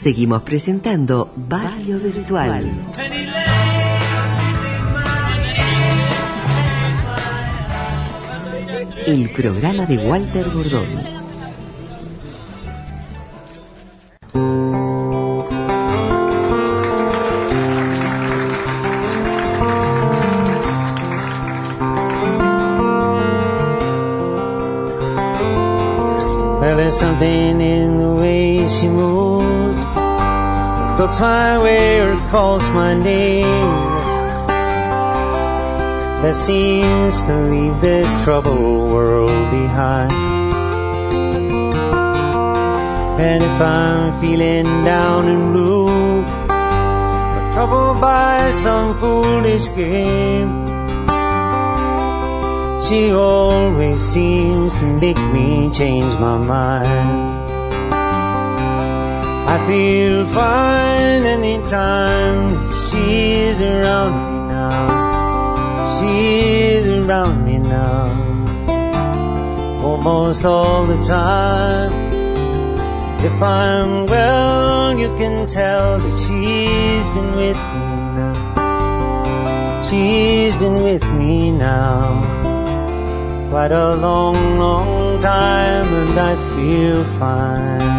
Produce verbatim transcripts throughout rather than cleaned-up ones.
Seguimos presentando Barrio Virtual. El programa de Walter Bordoni. Well, there's something in the way she moves, looks my way or calls my name, that seems to leave this troubled world behind. And if I'm feeling down and blue, or troubled by some foolish game, she always seems to make me change my mind. I feel fine anytime she's around me now. She's around me now, almost all the time. If I'm well, you can tell that she's been with me now. She's been with me now quite a long, long time, and I feel fine.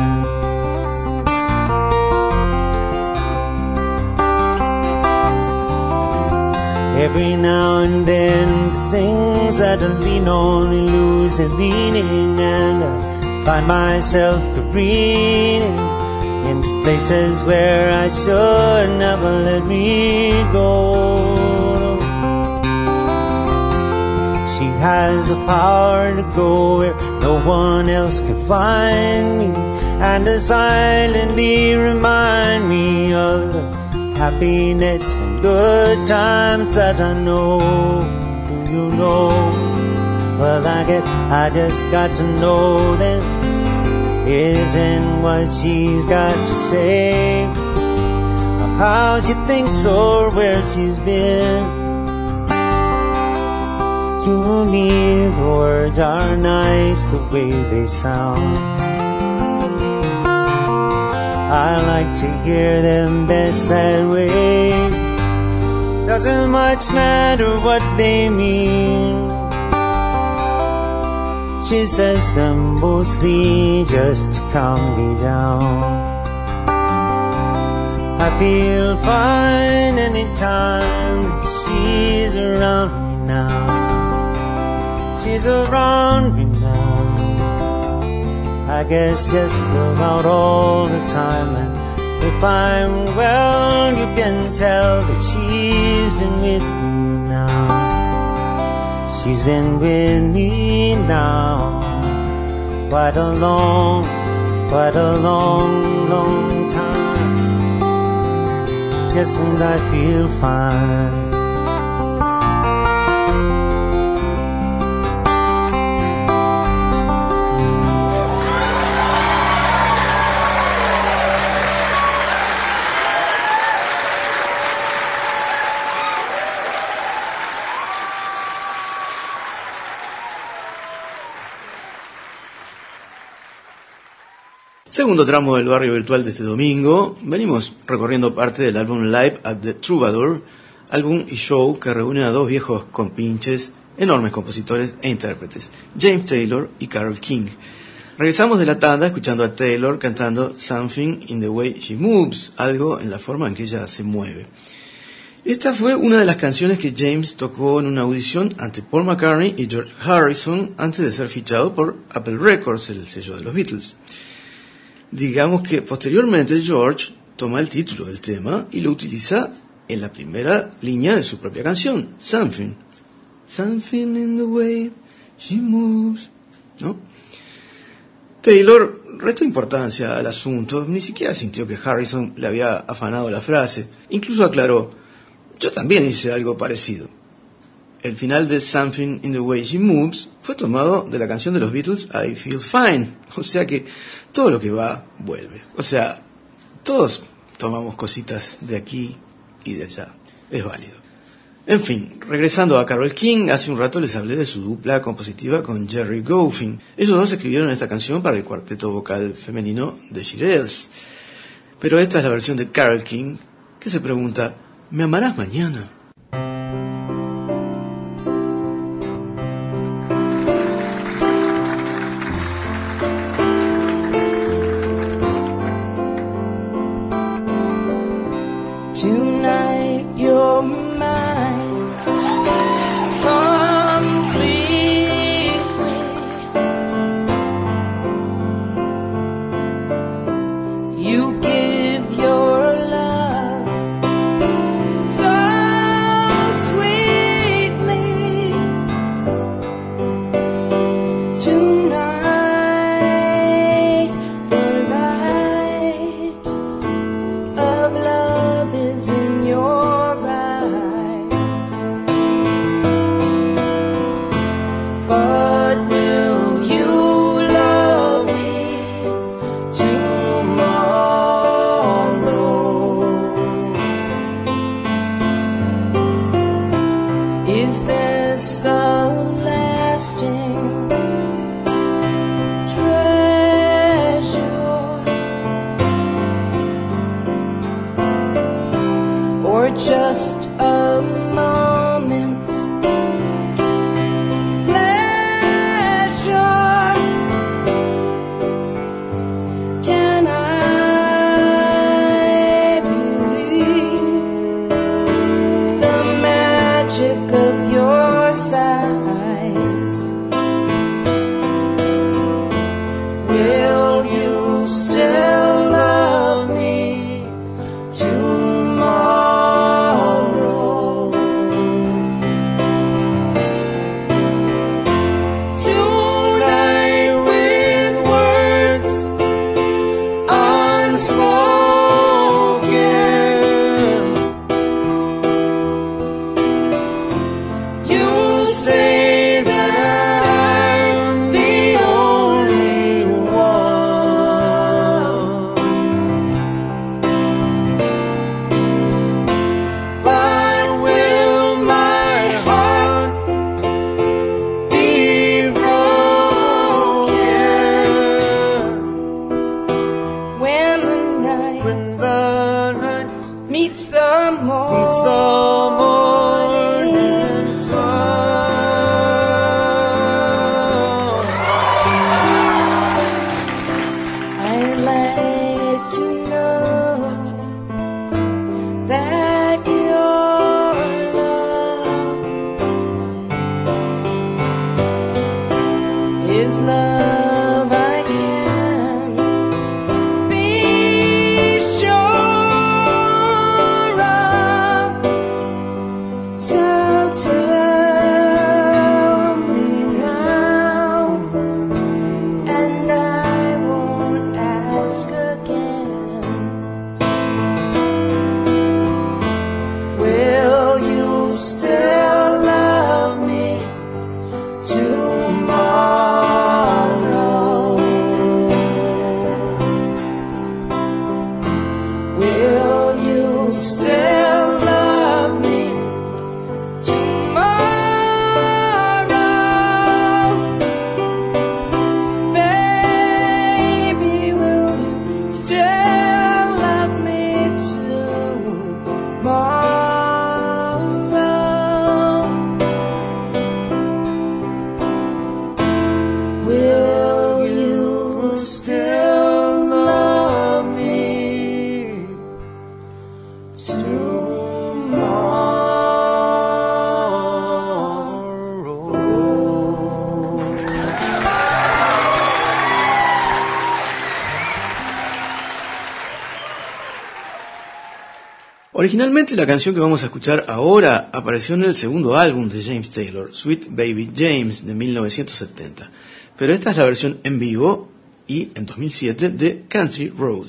Every now and then the things that I lean on lose their meaning, and I find myself careening into places where I should never let me go. She has the power to go where no one else can find me, and to silently remind me of the happiness and good times that I know. Do you know? Well, I guess I just got to know that it isn't what she's got to say, or how she thinks, or where she's been. To me, the words are nice the way they sound. I like to hear them best that way. Doesn't much matter what they mean. She says them mostly just to calm me down. I feel fine anytime she's around me now. She's around me now, I guess just about all the time. And if I'm well, you can tell that she's been with me now. She's been with me now quite a long, quite a long, long time. Yes, and I feel fine. Segundo tramo del Barrio Virtual de este domingo. Venimos recorriendo parte del álbum Live at the Troubadour, álbum y show que reúne a dos viejos compinches, enormes compositores e intérpretes, James Taylor y Carole King. Regresamos de la tanda escuchando a Taylor cantando Something in the Way She Moves, algo en la forma en que ella se mueve. Esta fue una de las canciones que James tocó en una audición ante Paul McCartney y George Harrison antes de ser fichado por Apple Records, el sello de los Beatles. Digamos que posteriormente George toma el título del tema y lo utiliza en la primera línea de su propia canción, Something. Something in the way she moves, ¿no? Taylor restó importancia al asunto, ni siquiera sintió que Harrison le había afanado la frase. Incluso aclaró: yo también hice algo parecido. El final de Something in the Way She Moves fue tomado de la canción de los Beatles I Feel Fine, o sea que todo lo que va, vuelve. O sea, todos tomamos cositas de aquí y de allá. Es válido. En fin, regresando a Carole King, hace un rato les hablé de su dupla compositiva con Gerry Goffin. Ellos dos escribieron esta canción para el cuarteto vocal femenino The Shirelles. Pero esta es la versión de Carole King, que se pregunta, ¿me amarás mañana? Tonight you're mine completely. You give your love so sweetly. Tonight the light of love is in your eyes. But will you love me tomorrow? Is this a lasting treasure, or just a moment's pleasure? Can I believe the magic of your sighs? Will you still love me tomorrow? Tonight with words unspoken, you say that I'm the only one. But will my heart be broken when the night When the night meets the morning? meets the morning sun? I'd like to know that your love is love I can be sure of. So tell me now, and I won't ask again. Will you still love me tomorrow? Will you still love me tomorrow? Baby, will you still love me tomorrow? Will you still love me Originalmente la canción que vamos a escuchar ahora apareció en el segundo álbum de James Taylor, Sweet Baby James, de mil novecientos setenta. Pero esta es la versión en vivo y en dos mil siete de Country Road.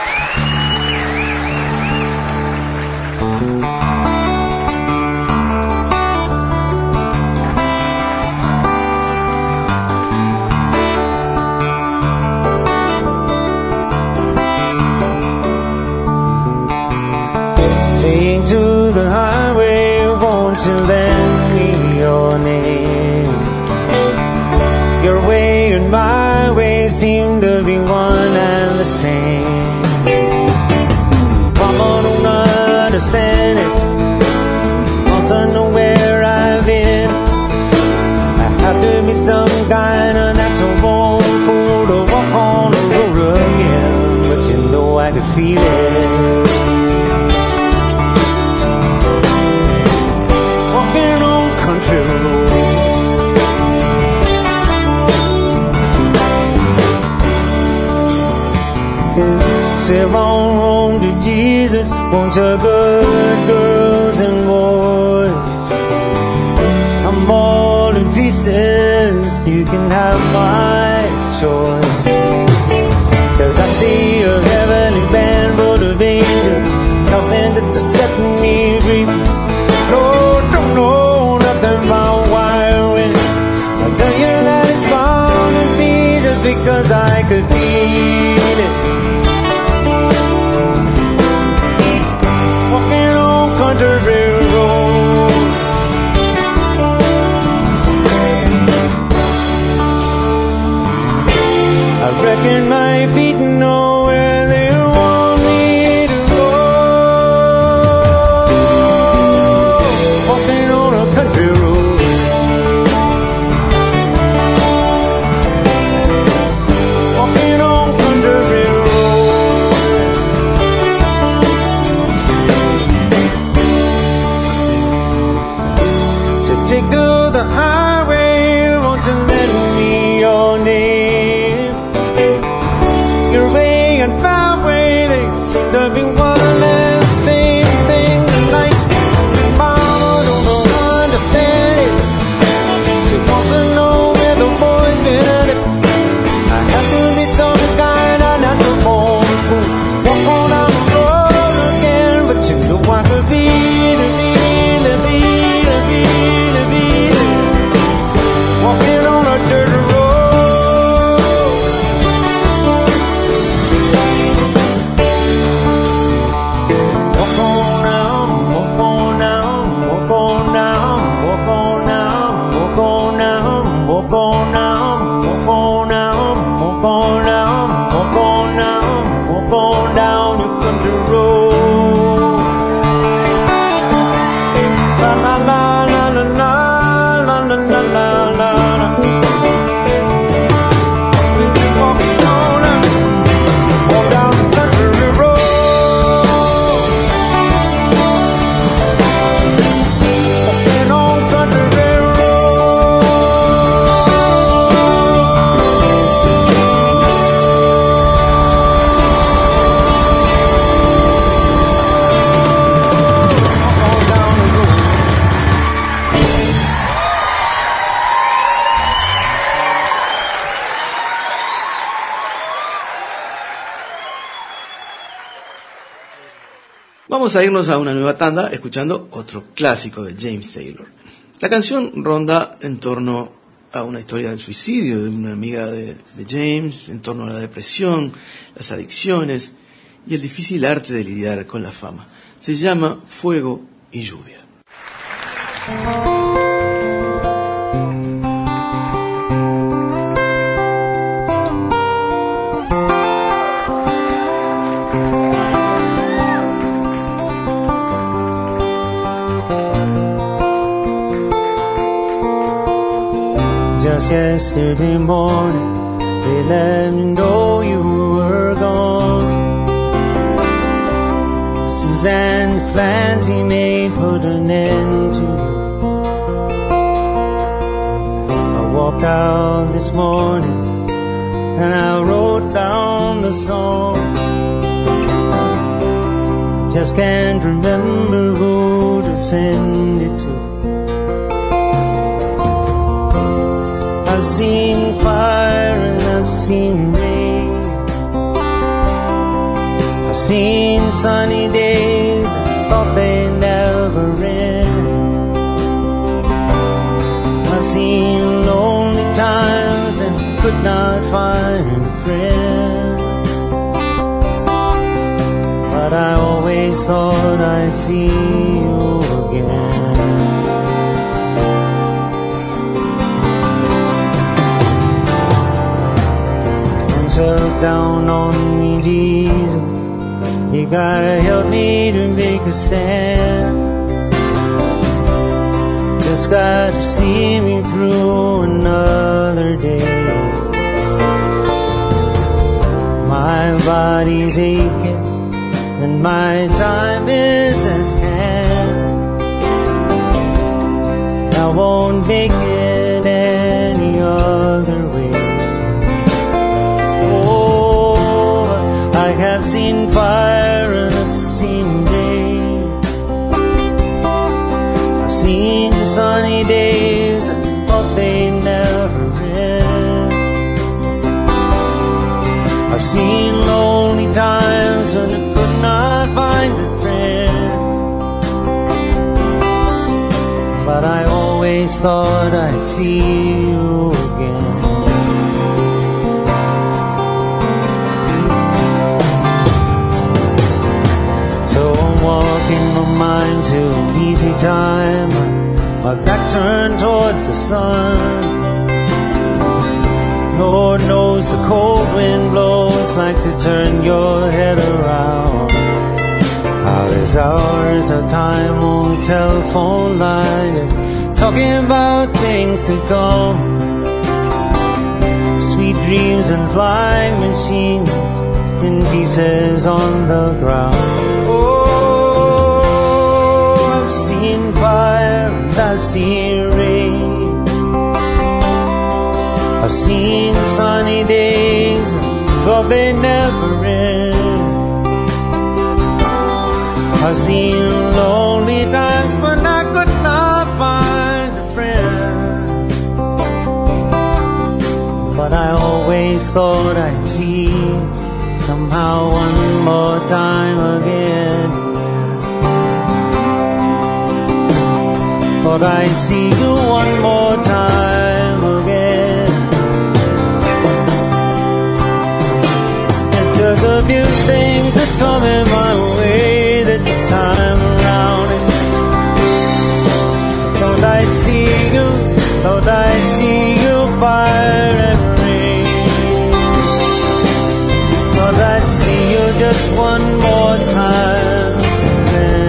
Take to the highway, won't you lend me your name? Your way and my way seem to be one and the same. understand it. Want to know where I've been. I have to be some kind of natural born fool to walk on the road again. But you know I could feel it. Walking on country road. Say wrong, wrong to Jesus, won't you good girls and boys? I'm all in pieces, you can have my choice. Cause I see a heavenly band full of angels coming just to set me free. No, don't know nothing about wild wind. I'll tell you that it's found in me just because I could feel it. Walking on country road. I reckon my feet know where they want me to go. Walking on a country road. Walking on country road. So take to the highway, won't you lend me your name? Your way and my way, they seem to be one and the same thing tonight. Mama don't understand it. She wants to know where the boy's been at it. I have to be some kind of natural born fool. Walk on down the road again, but you know I could be the be the be the be the be walking on a dirt road. Walk on down, walk on down, walk on down, walk on down, walk on down, walk on down, walk on down, walk on down, walk on down, walk on down your country road. La la la la la la la la la la la. Walking on down, walk down the country road. Walking on country road. Walk on down the road. Vamos a irnos a una nueva tanda escuchando otro clásico de James Taylor. La canción ronda en torno a una historia del suicidio de una amiga de, de James, en torno a la depresión, las adicciones y el difícil arte de lidiar con la fama. Se llama Fuego y Lluvia. Just yesterday morning, they let me know you were gone. Suzanne, the plans he made put an end to. I walked out this morning and I wrote down the song. I just can't remember who to send it to. I've seen fire and I've seen rain. I've seen sunny days I thought they never end. I've seen lonely times and could not find a friend. But I always thought I'd see you again. Took down on me, Jesus. You gotta help me to make a stand. Just gotta see me through another day. My body's aching and my time is at hand. I won't make it any other way. Oh, I have seen fire and I've seen rain. I've seen sunny days I thought they never end. I've seen lonely times when I could not find a friend. But I always thought I'd see you again. So I'm walking my mind to an easy time, my back turned towards the sun. Lord knows the cold wind blows like to turn your head around. How there's hours of time on the telephone line is talking about things to come. Sweet dreams and flying machines in pieces on the ground. Oh, I've seen fire and I've seen rain. I've seen sunny days and thought they never end. I've seen lonely times when I could not find a friend. But I always thought I'd see somehow one more time again. Thought I'd see you one more time again. There's a few things that come in my way this time around. Thought I'd see you, thought I'd see you fire and rain. Thought I'd see you just one more time, Suzanne.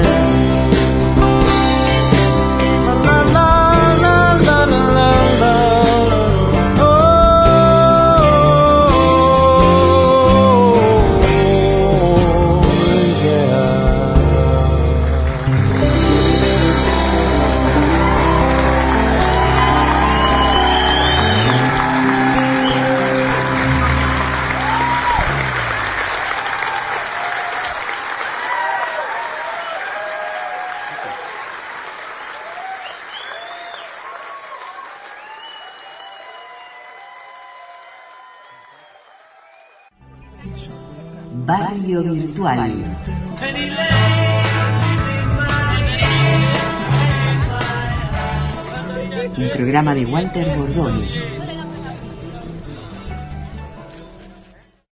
La la la la la la la. Barrio Virtual. Un programa de Walter Bordoni.